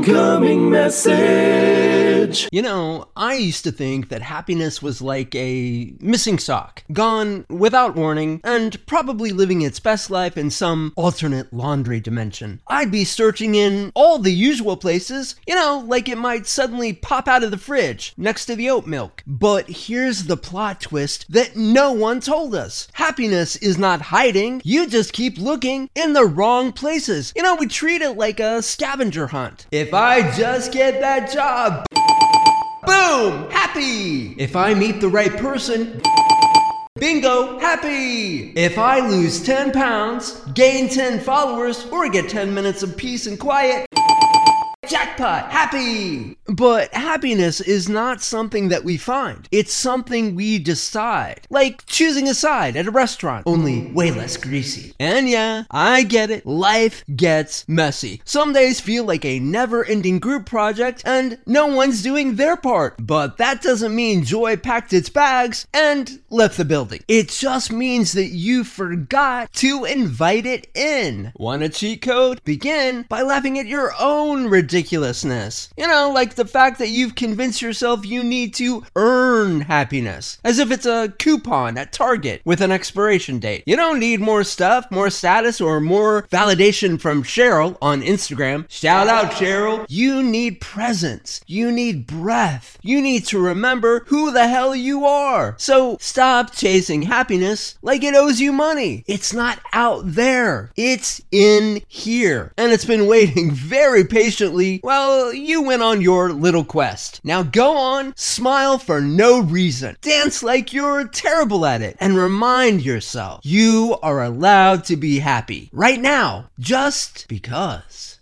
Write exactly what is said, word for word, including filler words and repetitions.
Incoming message. You know, I used to think that happiness was like a missing sock, gone without warning, and probably living its best life in some alternate laundry dimension. I'd be searching in all the usual places, you know, like it might suddenly pop out of the fridge next to the oat milk. But here's the plot twist that no one told us. Happiness is not hiding. You just keep looking in the wrong places. You know, we treat it like a scavenger hunt. If I just get that job, boom, happy. If I meet the right person, bingo, happy. If I lose ten pounds, gain ten followers, or get ten minutes of peace and quiet, jackpot, happy. But happiness is not something that we find. It's something we decide. Like choosing a side at a restaurant, only way less greasy. And yeah, I get it. Life gets messy. Some days feel like a never-ending group project and no one's doing their part. But that doesn't mean joy packed its bags and left the building. It just means that you forgot to invite it in. Want a cheat code? Begin by laughing at your own ridiculousness. You know, like the fact that you've convinced yourself you need to earn happiness, as if it's a coupon at Target with an expiration date. You don't need more stuff, more status, or more validation from Cheryl on Instagram. Shout out, Cheryl. You need presence. You need breath. You need to remember who the hell you are. So stop chasing happiness like it owes you money. It's not out there. It's in here. And it's been waiting very patiently while you went on your little quest. Now go on, smile for no reason, dance like you're terrible at it, and remind yourself you are allowed to be happy right now, just because.